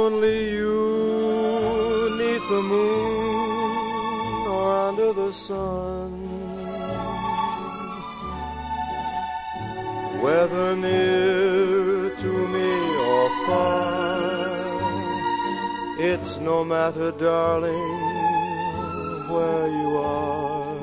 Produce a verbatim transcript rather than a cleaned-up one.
only you, 'neath the moon or under the sun. Whether near to me or far, it's no matter, darling, where you are.